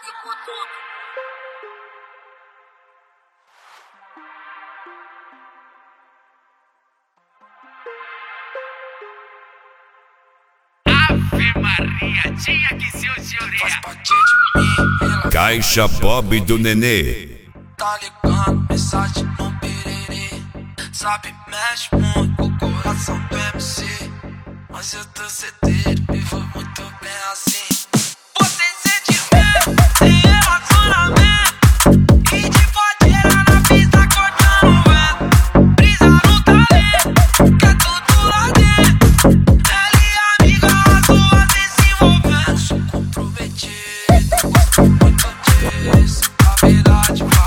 pode com tudo. Ave Maria, tinha que ser o senhoria. Caixa Bob do Nenê. Tá ligando, mensagem no piriri. Sabe, mexe muito com o coração do MC. Mas eu tô certeiro, vivo muito bem assim. Você sente medo, sem relacionamento. E de fodeira na pista cortando vento. Brisa no talento, quer tudo lá dentro. Ela e amiga, as duas se envolvendo. Sou comprometido, gosto muito disso. A verdade vai.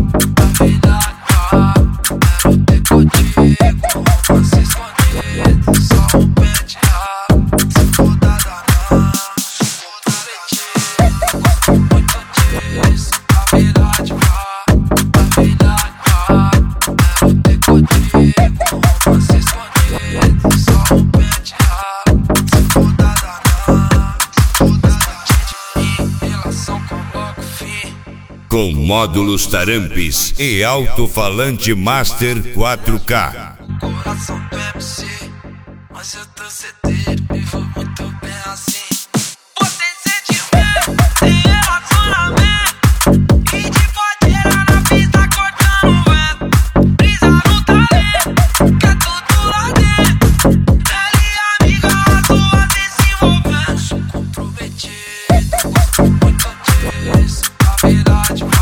Com módulos Tarampes e alto-falante Master 4K. Coração do MC, mas eu tô certeiro, vivo muito bem assim. Você sente medo, sem relacionamento. E de fodeira na pista cortando vento. Brisa no talento, quer tudo lá dentro. Ela e amiga, as duas se envolvendo. Sou comprometido, gosto muito disso. A verdade vai,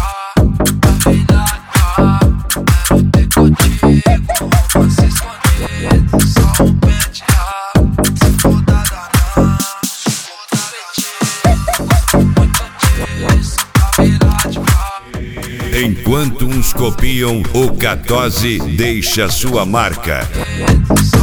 quero ter contigo, você escondido, só um pente rápido, se for da danada, gosto muito disso, a verdade vai. Enquanto uns copiam, o Catose deixa sua marca.